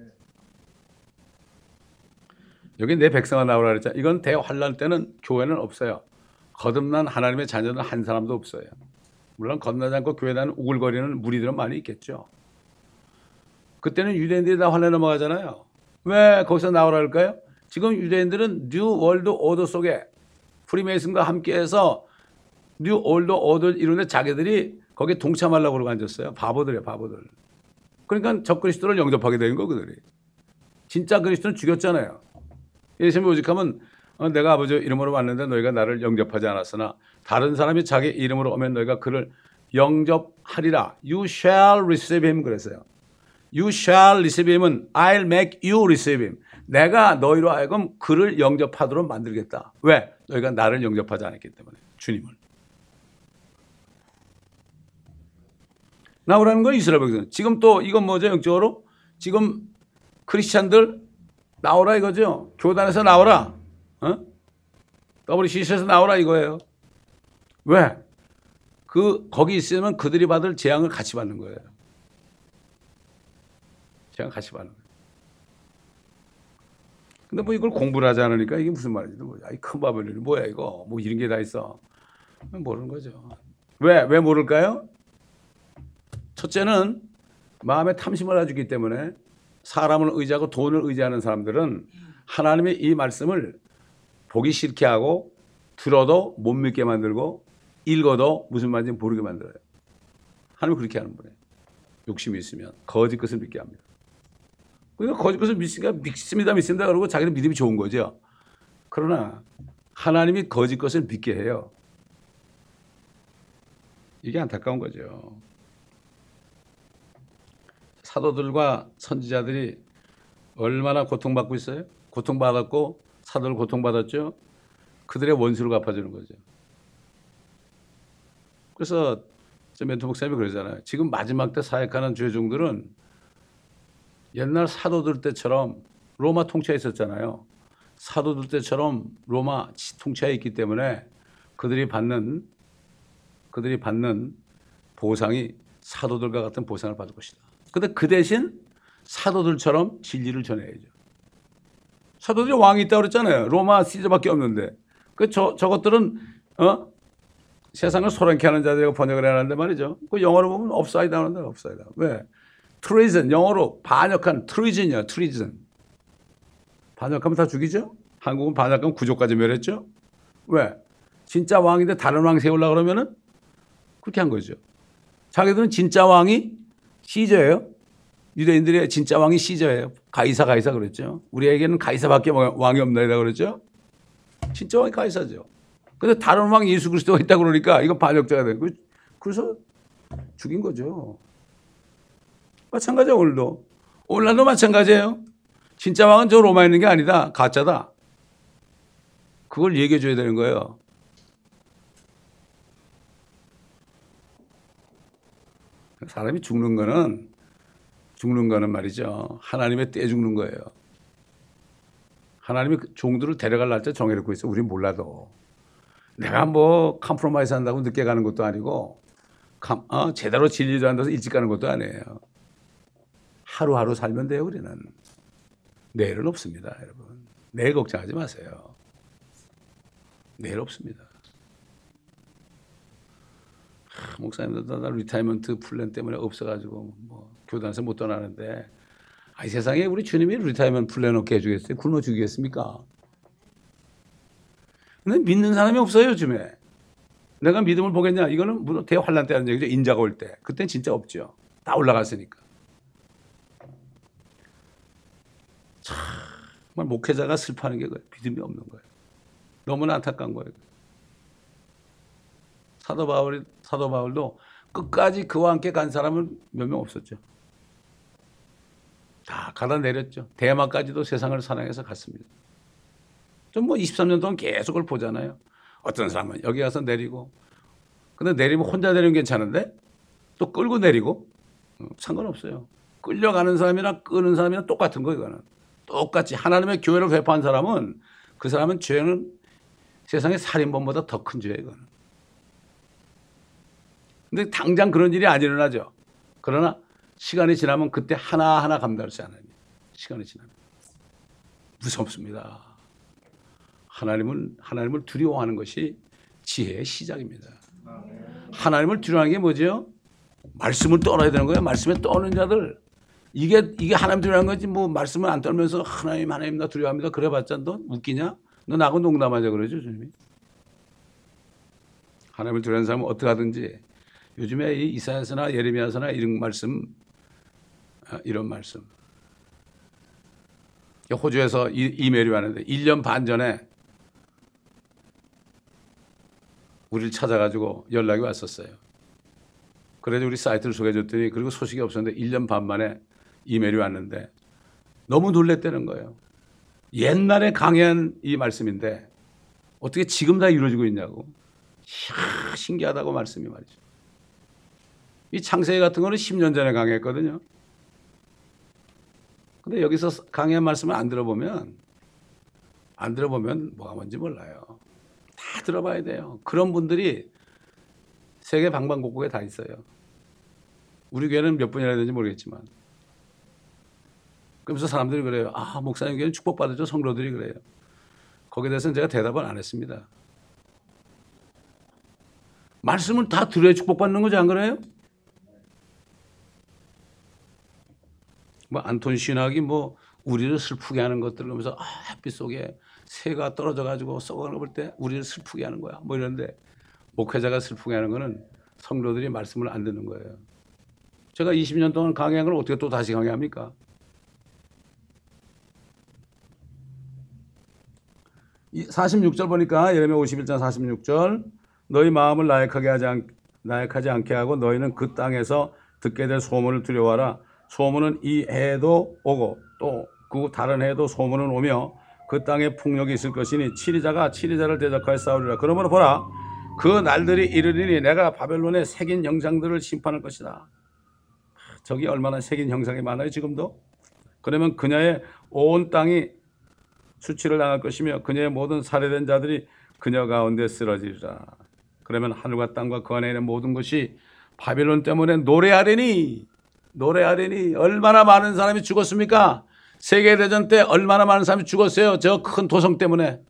여기 내 백성아 나오라 그랬잖아. 이건 대환란 때는 교회는 없어요. 거듭난 하나님의 자녀는 한 사람도 없어요. 물론 거듭나지 않고 교회 다니는 우글거리는 무리들은 많이 있겠죠. 그때는 유대인들이 다 환란에 넘어가잖아요. 왜 거기서 나오라 할까요? 지금 유대인들은 뉴 월드 오더 속에 프리메이슨과 함께해서 뉴 월드 오더 이루는데 자기들이 거기에 동참하려고 그러고 앉았어요. 바보들이에요, 바보들. 그러니까 적그리스도를 영접하게 된 거 그들이. 진짜 그리스도는 죽였잖아요. 예수님이 오직하면 어, 내가 아버지 이름으로 왔는데 너희가 나를 영접하지 않았으나 다른 사람이 자기 이름으로 오면 너희가 그를 영접하리라. You shall receive him 그랬어요. You shall receive him은 I'll make you receive him. 내가 너희로 하여금 그를 영접하도록 만들겠다. 왜? 너희가 나를 영접하지 않았기 때문에. 주님을. 나오라는 거예요, 이스라엘 백성. 지금 또 이건 뭐죠, 영적으로? 지금 크리스찬들 나오라 이거죠. 교단에서 나오라. 어? 더블유씨씨에서 나오라 이거예요. 왜? 그 거기 있으면 그들이 받을 재앙을 같이 받는 거예요. 재앙 같이 받는 거예요. 근데 뭐 이걸 공부를 하지 않으니까 이게 무슨 말인지 모르죠. 아이 큰 바벨론이 뭐야 이거? 뭐 이런 게 다 있어. 모르는 거죠. 왜? 왜 모를까요? 첫째는 마음에 탐심을 가지기 때문에 사람을 의지하고 돈을 의지하는 사람들은 하나님의 이 말씀을 보기 싫게 하고 들어도 못 믿게 만들고 읽어도 무슨 말인지 모르게 만들어요. 하나님은 그렇게 하는 분이에요. 욕심이 있으면 거짓 것을 믿게 합니다. 그러니까 거짓 것을 믿으니까 믿습니다 믿습니다 그러고 자기는 믿음이 좋은 거죠. 그러나 하나님이 거짓 것을 믿게 해요. 이게 안타까운 거죠. 사도들과 선지자들이 얼마나 고통받고 있어요? 고통받았고 사도들 고통받았죠. 그들의 원수를 갚아주는 거죠. 그래서 멘토 목사님이 그러잖아요. 지금 마지막 때 사역하는 죄종들은 옛날 사도들 때처럼 로마 통치에 있었잖아요. 사도들 때처럼 로마 통치에 있기 때문에 그들이 받는 그들이 받는 보상이 사도들과 같은 보상을 받을 것이다. 근데 그 대신 사도들처럼 진리를 전해야죠. 사도들이 왕이 있다고 그랬잖아요. 로마 시저밖에 없는데. 그 저 저것들은 어? 세상을 소란케 하는 자들이라고 번역을 해놨는데 말이죠. 그 영어로 보면 업사이드 하는데 업사이드. 왜? 트레이즌, 영어로 반역한 트리즌이야, 트리즌. 반역하면 다 죽이죠? 한국은 반역하면 구조까지 멸했죠? 왜? 진짜 왕인데 다른 왕 세우려고 그러면은 그렇게 한 거죠. 자기들은 진짜 왕이 시저예요. 유대인들의 진짜 왕이 시저예요. 가이사, 가이사 그랬죠. 우리에게는 가이사밖에 왕이 없나이다 그랬죠. 진짜 왕이 가이사죠. 근데 다른 왕 예수 그리스도가 있다고 그러니까 이거 반역자가 되고 그래서 죽인 거죠. 마찬가지야 오늘도. 오늘날도 마찬가지예요. 진짜 왕은 저 로마에 있는 게 아니다. 가짜다. 그걸 얘기해 줘야 되는 거예요. 사람이 죽는 거는 죽는 거는 말이죠. 하나님의 때 죽는 거예요. 하나님이 종들을 데려갈 날짜 정해놓고 있어. 우린 몰라도. 내가 뭐 컴프로마이즈 한다고 늦게 가는 것도 아니고 컴, 어, 제대로 진리도 안 돼서 일찍 가는 것도 아니에요. 하루하루 살면 돼요. 우리는. 내일은 없습니다. 여러분. 내일 걱정하지 마세요. 내일 없습니다. 하, 목사님들도 나 리타이먼트 플랜 때문에 없어가지고 뭐 교단에서 못 떠나는데 아, 이 세상에 우리 주님이 리타이먼트 플랜 없게 해주겠어요? 굶어 죽이겠습니까? 근데 믿는 사람이 없어요 요즘에. 내가 믿음을 보겠냐? 이거는 물론 대환란 때라는 얘기죠. 인자가 올 때. 그때는 진짜 없죠. 다 올라갔으니까. 정말 목회자가 슬퍼하는 게 믿음이 없는 거예요. 너무나 안타까운 거예요. 사도 바울이 사도 바울도 끝까지 그와 함께 간 사람은 몇 명 없었죠. 다 가다 내렸죠. 대마까지도 세상을 사랑해서 갔습니다. 좀 뭐 이십삼 년 동안 계속 그걸 보잖아요. 어떤 사람은 여기 가서 내리고, 근데 내리면 혼자 내리면 괜찮은데 또 끌고 내리고 상관없어요. 끌려가는 사람이나 끄는 사람이나 똑같은 거 이거는. 똑같이 하나님의 교회를 회파한 사람은 그 사람은 죄는 세상의 살인범보다 더 큰 죄예요. 이거는. 근데 당장 그런 일이 안 일어나죠. 그러나 시간이 지나면 그때 하나하나 감당하지 않아요. 시간이 지나면. 무섭습니다. 하나님은, 하나님을 두려워하는 것이 지혜의 시작입니다. 하나님을 두려워하는 게 뭐죠? 말씀을 떠나야 되는 거예요. 말씀에 떠는 자들. 이게, 이게 하나님 두려워하는 거지. 뭐, 말씀을 안 떨면서 하나님, 하나님 나 두려워합니다. 그래봤자 너 웃기냐? 너 나하고 농담하자 그러죠, 주님이. 하나님을 두려워하는 사람은 어떻게 하든지 요즘에 이 이사야서나 예레미야서나 이런 말씀, 이런 말씀. 호주에서 이메일이 왔는데 일 년 반 전에 우리를 찾아가지고 연락이 왔었어요. 그래서 우리 사이트를 소개해줬더니 그리고 소식이 없었는데 일 년 반 만에 이메일이 왔는데 너무 놀랬다는 거예요. 옛날에 강해한 이 말씀인데 어떻게 지금 다 이루어지고 있냐고. 이야, 신기하다고 말씀이 말이죠. 이 창세기 같은 거는 십 년 전에 강의했거든요. 근데 여기서 강의한 말씀을 안 들어보면 안 들어보면 뭐가 뭔지 몰라요. 다 들어봐야 돼요. 그런 분들이 세계 방방곡곡에 다 있어요. 우리 교회는 몇 분이나 되는지 모르겠지만. 그러면서 사람들이 그래요. 아, 목사님 교회는 축복받으죠. 성도들이 그래요. 거기에 대해서는 제가 대답은 안 했습니다. 말씀을 다 들어야 축복받는 거지, 안 그래요? 뭐 안톤 신학이 뭐 우리를 슬프게 하는 것들을 보면서 아, 햇빛 속에 새가 떨어져 가지고 썩어가는 거 볼 때 우리를 슬프게 하는 거야. 뭐 이런데 목회자가 슬프게 하는 거는 성도들이 말씀을 안 듣는 거예요. 제가 이십 년 동안 강의한 걸 어떻게 또 다시 강의합니까? 사십육 절 보니까 예레미야 오십일 장 사십육 절 너희 마음을 나약하게 하지 않, 나약하지 않게 하고 너희는 그 땅에서 듣게 될 소문을 두려워하라. 소문은 이 해도 오고 또 그 다른 해도 소문은 오며 그 땅에 풍력이 있을 것이니 치리자가 치리자를 대적하여 싸우리라. 그러므로 보라 그 날들이 이르리니 내가 바벨론에 새긴 형상들을 심판할 것이다. 저기 얼마나 새긴 형상이 많아요 지금도. 그러면 그녀의 온 땅이 수치를 당할 것이며 그녀의 모든 살해된 자들이 그녀 가운데 쓰러지리라. 그러면 하늘과 땅과 그 안에 있는 모든 것이 바벨론 때문에 노래하리니 노래하리니. 얼마나 많은 사람이 죽었습니까? 세계대전 때 얼마나 많은 사람이 죽었어요. 저 큰 도성 때문에.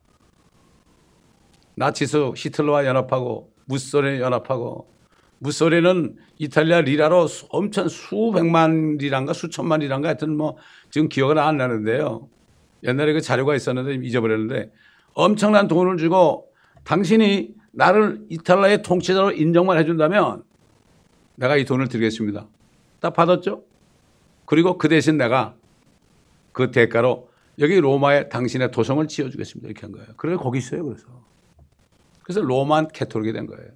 나치스 히틀러와 연합하고 무솔리니 연합하고. 무솔리니는 이탈리아 리라로 엄청 수백만 리란가 수천만 리란가 하여튼 뭐 지금 기억은 안 나는데요. 옛날에 그 자료가 있었는데 잊어버렸는데 엄청난 돈을 주고 당신이 나를 이탈리아의 통치자로 인정만 해준다면 내가 이 돈을 드리겠습니다. 딱 받았죠. 그리고 그 대신 내가 그 대가로 여기 로마에 당신의 도성을 지어주겠습니다. 이렇게 한 거예요. 그래서 거기 있어요. 그래서 그래서 로만 캐톨릭이 된 거예요.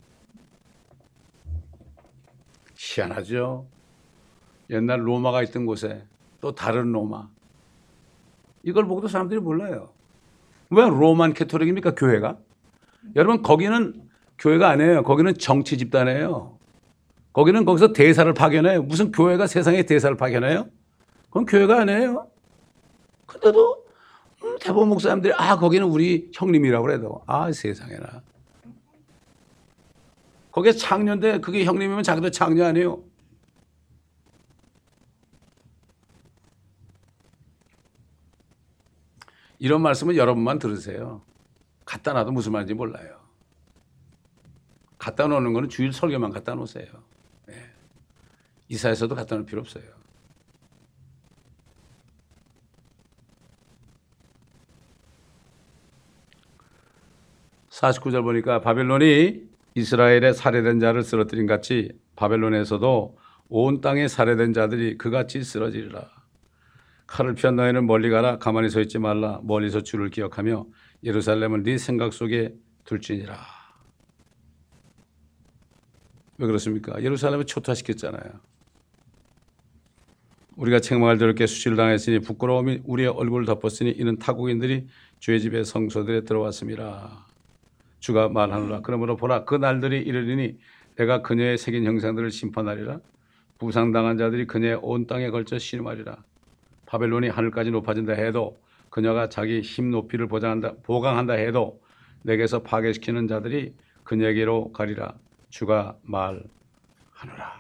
희한하죠. 옛날 로마가 있던 곳에 또 다른 로마. 이걸 보고도 사람들이 몰라요. 왜 로만 캐톨릭입니까? 교회가? 여러분 거기는 교회가 아니에요. 거기는 정치 집단이에요. 거기는 거기서 대사를 파견해요. 무슨 교회가 세상에 대사를 파견해요? 그건 교회가 아니에요. 근데도 대부분 목사님들이 아 거기는 우리 형님이라고 그래도 아 세상에나. 거기에 창녀인데 그게 형님이면 자기도 창녀 아니에요. 이런 말씀은 여러분만 들으세요. 갖다 놔도 무슨 말인지 몰라요. 갖다 놓는 거는 주일 설교만 갖다 놓으세요. 네. 이사에서도 갖다 놓을 필요 없어요. 사십구 절 보니까 바벨론이 이스라엘의 살해된 자를 쓰러뜨린 같이 바벨론에서도 온 땅에 살해된 자들이 그같이 쓰러지리라. 칼을 피한 너희는 멀리 가라. 가만히 서 있지 말라. 멀리서 주를 기억하며 예루살렘을 네 생각 속에 둘지니라. 왜 그렇습니까? 예루살렘을 초토화시켰잖아요. 우리가 책망을 들을 게 수치를 당했으니 부끄러움이 우리의 얼굴을 덮었으니 이는 타국인들이 주의 집의 성소들에 들어왔습니다. 주가 말하노라. 그러므로 보라 그 날들이 이르리니 내가 그녀의 새긴 형상들을 심판하리라. 부상당한 자들이 그녀의 온 땅에 걸쳐 신음하리라. 바벨론이 하늘까지 높아진다 해도 그녀가 자기 힘 높이를 보장한다, 보강한다 해도 내게서 파괴시키는 자들이 그녀에게로 가리라. 주가 말하노라.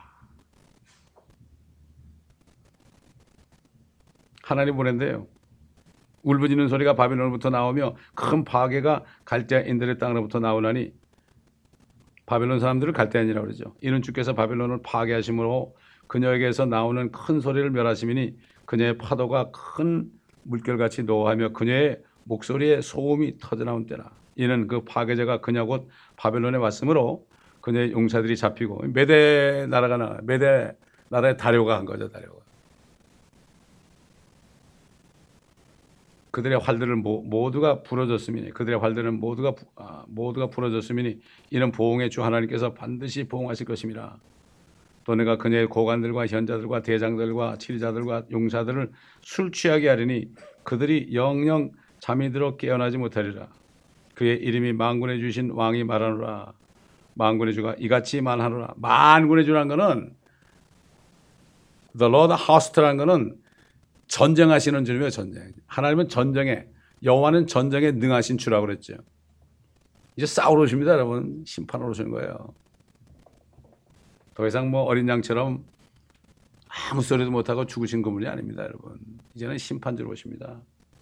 하나님 보낸대요. 울부짖는 소리가 바벨론으로부터 나오며 큰 파괴가 갈대아인들의 땅으로부터 나오나니 바벨론 사람들을 갈대아인이라고 그러죠. 이는 주께서 바벨론을 파괴하심으로 그녀에게서 나오는 큰 소리를 멸하심이니 그녀의 파도가 큰 물결같이 노하며 그녀의 목소리에 소음이 터져나온 때라. 이는 그 파괴자가 그녀 곧 바벨론에 왔으므로 그녀의 용사들이 잡히고 메대 나라가 나 메대 나라의 다료가 한 거죠. 다료가. 그들의 활들을 모두가 부러졌으니 그들의 활들은 모두가 아, 모두가 부러졌으니 이는 보응의 주 하나님께서 반드시 보응하실 것입니다. 또 내가 그녀의 고관들과 현자들과 대장들과 치리자들과 용사들을 술 취하게 하리니 그들이 영영 잠이 들어 깨어나지 못하리라. 그의 이름이 만군에 주신 왕이 말하노라. 만군의 주가 이같이 말하노라. 만군의 주라는 거는 The Lord Host라는 거는 전쟁하시는 주님이에요. 전쟁. 하나님은 전쟁에, 여호와는 전쟁에 능하신 주라고 그랬죠. 이제 싸우러 오십니다, 여러분. 심판하러 오시는 거예요. 더 이상 뭐 어린 양처럼 아무 소리도 못하고 죽으신 그분이 아닙니다, 여러분. 이제는 심판주로 오십니다.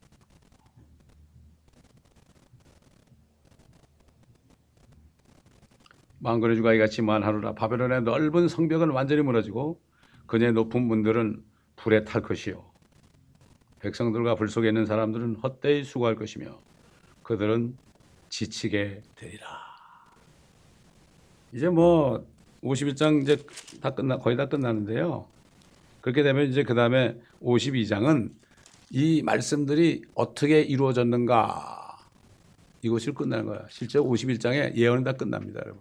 만군의 주가 이같이 말하노라. 바벨론의 넓은 성벽은 완전히 무너지고 그녀의 높은 문들은 불에 탈 것이요. 백성들과 불 속에 있는 사람들은 헛되이 수고할 것이며 그들은 지치게 되리라. 이제 뭐 오십일 장 이제 다 끝나 거의 다 끝났는데요. 그렇게 되면 이제 그 다음에 오십이 장은 이 말씀들이 어떻게 이루어졌는가 이것을 끝나는 거야. 실제 오십일 장에 예언은 다 끝납니다, 여러분.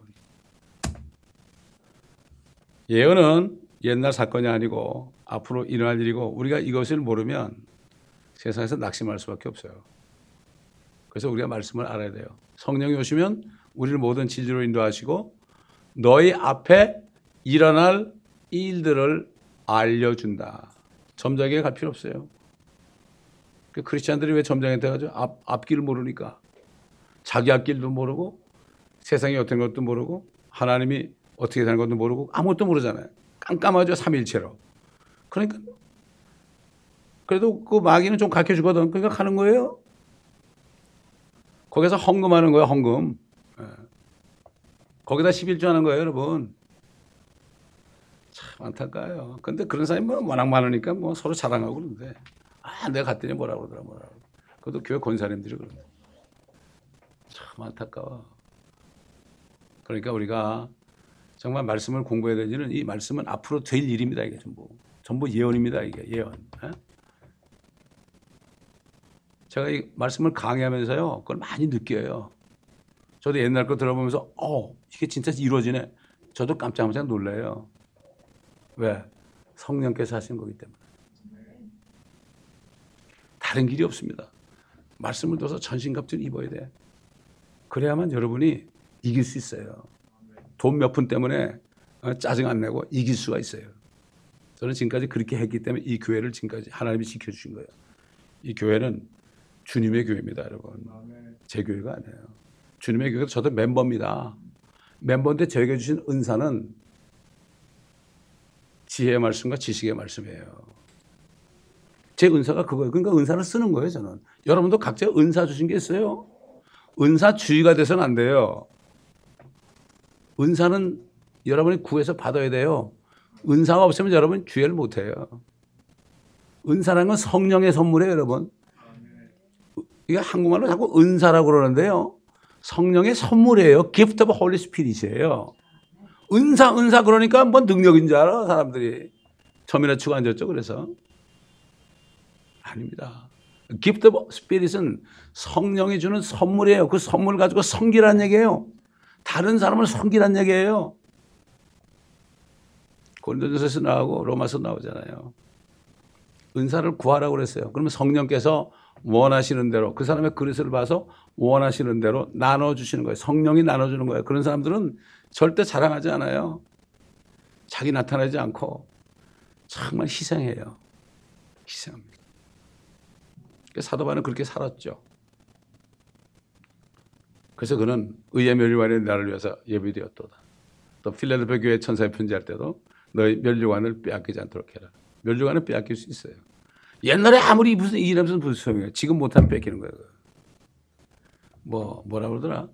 예언은 옛날 사건이 아니고 앞으로 일어날 일이고 우리가 이것을 모르면 세상에서 낙심할 수밖에 없어요. 그래서 우리가 말씀을 알아야 돼요. 성령이 오시면 우리를 모든 진리로 인도하시고 너희 앞에 일어날 일들을 알려준다. 점장에 갈 필요 없어요. 그 크리스찬들이 왜 점장에 가죠? 앞, 앞길을 모르니까. 자기 앞길도 모르고 세상이 어떤 것도 모르고 하나님이 어떻게 되는 것도 모르고 아무것도 모르잖아요. 깜깜하죠, 삼일체로. 그러니까 그래도 그 마귀는 좀 가르쳐주거든. 그러니까 가는 거예요. 거기서 헌금하는 거예요, 헌금. 거기다 십일조 하는 거예요, 여러분. 참 안타까워요. 근데 그런 사람이 뭐 워낙 많으니까 뭐 서로 자랑하고 그러는데, 아, 내가 갔더니 뭐라 그러더라, 뭐라. 그것도 교회 권사님들이 그러는데. 참 안타까워. 그러니까 우리가 정말 말씀을 공부해야 되는 일은 이 말씀은 앞으로 될 일입니다, 이게 전부. 전부 예언입니다, 이게 예언. 에? 제가 이 말씀을 강의하면서요, 그걸 많이 느껴요. 저도 옛날 거 들어보면서, 어, 이게 진짜 이루어지네. 저도 깜짝깜짝 놀라요. 왜? 성령께서 하신 거기 때문에. 다른 길이 없습니다. 말씀을 둬서 전신갑주를 입어야 돼. 그래야만 여러분이 이길 수 있어요. 돈 몇 푼 때문에 짜증 안 내고 이길 수가 있어요. 저는 지금까지 그렇게 했기 때문에 이 교회를 지금까지 하나님이 지켜주신 거예요. 이 교회는 주님의 교회입니다, 여러분. 제 교회가 아니에요. 주님의 교회도 저도 멤버입니다. 멤버인데 저에게 주신 은사는 지혜의 말씀과 지식의 말씀이에요. 제 은사가 그거예요. 그러니까 은사를 쓰는 거예요, 저는. 여러분도 각자 은사 주신 게 있어요. 은사주의가 돼서는 안 돼요. 은사는 여러분이 구해서 받아야 돼요. 은사가 없으면 여러분 주의를 못 해요. 은사라는 건 성령의 선물이에요, 여러분. 이게 한국말로 자꾸 은사라고 그러는데요. 성령의 선물이에요. Gift of Holy Spirit이에요. 은사, 은사 그러니까 뭐 능력인 줄 알아, 사람들이. 처음이나 치고 앉았죠, 그래서. 아닙니다. Gift of Spirit은 성령이 주는 선물이에요. 그 선물 가지고 섬기라는 얘기예요. 다른 사람을 섬기라는 얘기예요. 고린도전서에서 나오고 로마서 나오잖아요. 은사를 구하라고 그랬어요. 그러면 성령께서 원하시는 대로 그 사람의 그릇을 봐서 원하시는 대로 나눠주시는 거예요. 성령이 나눠주는 거예요. 그런 사람들은 절대 자랑하지 않아요. 자기 나타나지 않고 정말 희생해요. 희생합니다. 사도 바울은 그렇게 살았죠. 그래서 그는 의의 멸류관이 나를 위해서 예비되었도다. 또 필라델피아 교회 천사에 편지할 때도 너희 멸류관을 빼앗기지 않도록 해라. 멸류관을 빼앗길 수 있어요. 옛날에 아무리 무슨 일하면서 무슨 소용이에요. 지금 못하면 뺏기는 거예요. 뭐 뭐라 그러더라.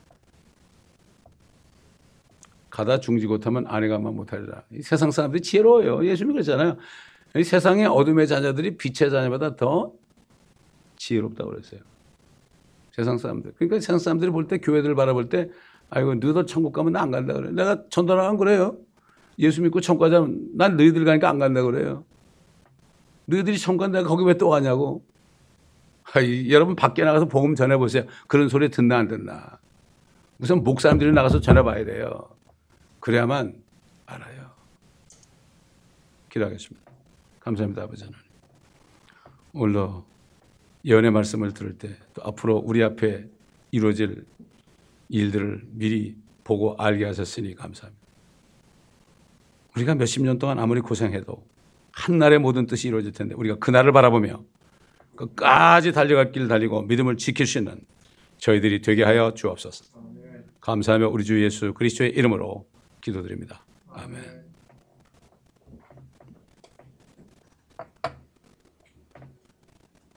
가다 중지 못하면 아내가만 못하리라. 이 세상 사람들이 지혜로워요. 예수님이 그랬잖아요. 이 세상의 어둠의 자녀들이 빛의 자녀보다 더 지혜롭다고 그랬어요. 세상 사람들. 그러니까 세상 사람들이 볼 때 교회들 바라볼 때 아이고 너희들 천국 가면 나 안 간다 그래. 내가 전도하면 그래요. 예수 믿고 천국 가자면 난 너희들 가니까 안 간다 그래요. 너희들이 천국 간다 거기 왜 또 가냐고. 아이, 여러분 밖에 나가서 복음 전해보세요. 그런 소리 듣나 안 듣나. 무슨 목사님들이 나가서 전해봐야 돼요. 그래야만 알아요. 기도하겠습니다. 감사합니다, 아버지 하나님. 오늘도 예언의 말씀을 들을 때 또 앞으로 우리 앞에 이루어질 일들을 미리 보고 알게 하셨으니 감사합니다. 우리가 몇십 년 동안 아무리 고생해도 한날에 모든 뜻이 이루어질 텐데 우리가 그날을 바라보며 끝까지 달려갈 길 달리고 믿음을 지킬 수 있는 저희들이 되게 하여 주옵소서. 감사하며 우리 주 예수 그리스도의 이름으로 기도드립니다. 아멘.